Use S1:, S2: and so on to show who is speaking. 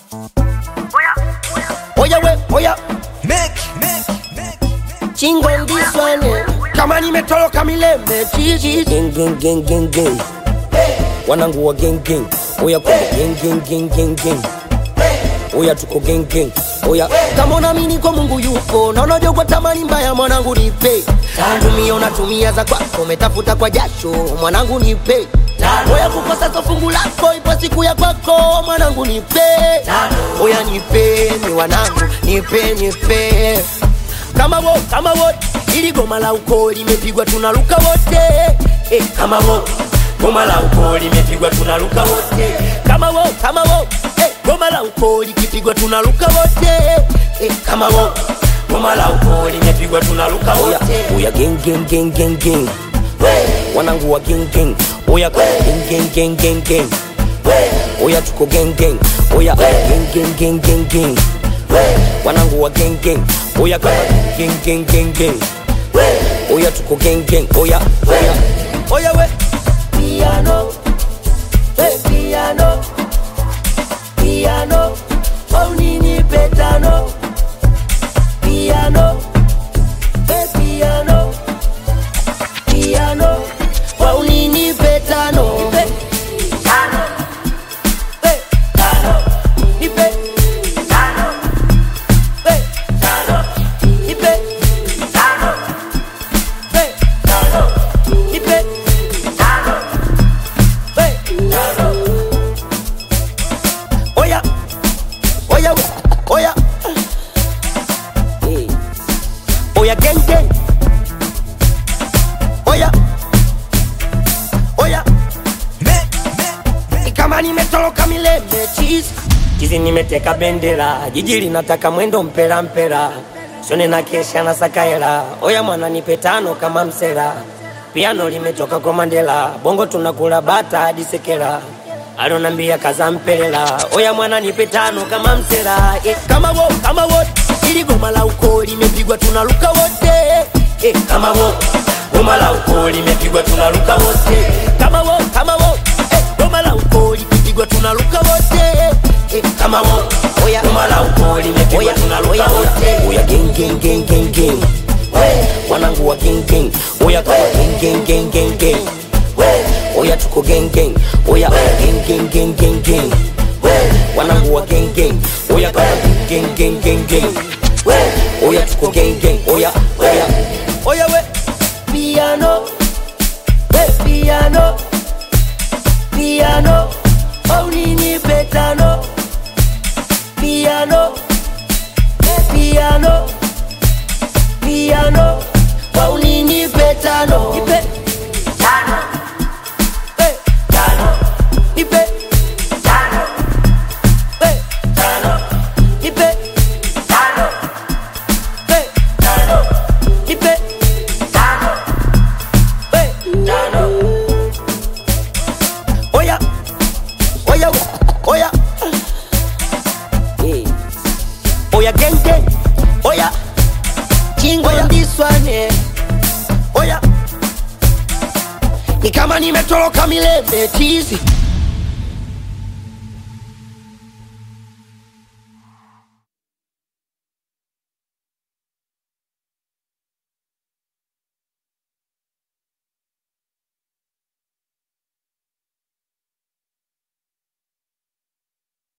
S1: Oya we, oya Chingo on this one. Kama nimetoroka milembe chichi. Gang. Wanangu wa gang. Oya kwa gang. Oya tuko gang. Oya kama unaamini kwa Mungu yupo, na unajua kwa tamani mbaya mwanangu nipe. Tumia za kwako, umetafuta kwa jasho mwanangu nipe. Oya kukosa so fungu lako, ipo siku ya kwako mwanangu nipe. Oya nipe, ni wanangu nipe. Kama wo, ili goma la uko limepigwa tunaruka wote. Kama wo, goma la uko limepigwa tunaruka wote. Kama wo, goma la uko likipigwa tunaruka wote. Kama wo, goma la uko limepigwa tunaruka wote. Oya gang. Wanangu wa gang. Oya gang. Oya tuko gang. Oya gang. Wanangu wa gang. Oya gang. Oya tuko gang. Oya we piano. Oh nini petano. Piano. Oh nini petano. Oya gang. Oya kama nimetoroka milembe chizi nimeteka bendera. Jiji linataka mwendo mpera. Sione na kesha na sakaela. Oya mwana nipe tano kama msela. Piano limetoka kwa Mandela. Bongo tunakula bata hadi sekela. Alonambia kaza mpelela. Oya mwana nipe tano kama msela. Kama wo, ili goma la uko limepigwa tunaruka wote. Kama wo, goma la uko limepigwa tunaruka wote. Kama wo, goma la uko limepigwa tunaruka wote. Kama wo, oya goma la uko limepigwa tunaruka wote. Oya gang. Wanangu wa gang. Oya kwa gang. Oya tuko gang. Oya gang. Wanangu wa gang. Oya kwa gang. Oya tuko gang. Oya we piano. Oh nini petano. Piano. Oh nini petano. Oya gang. Oya Chingo on this one. Oya ni kama nimetoroka milembe chizi.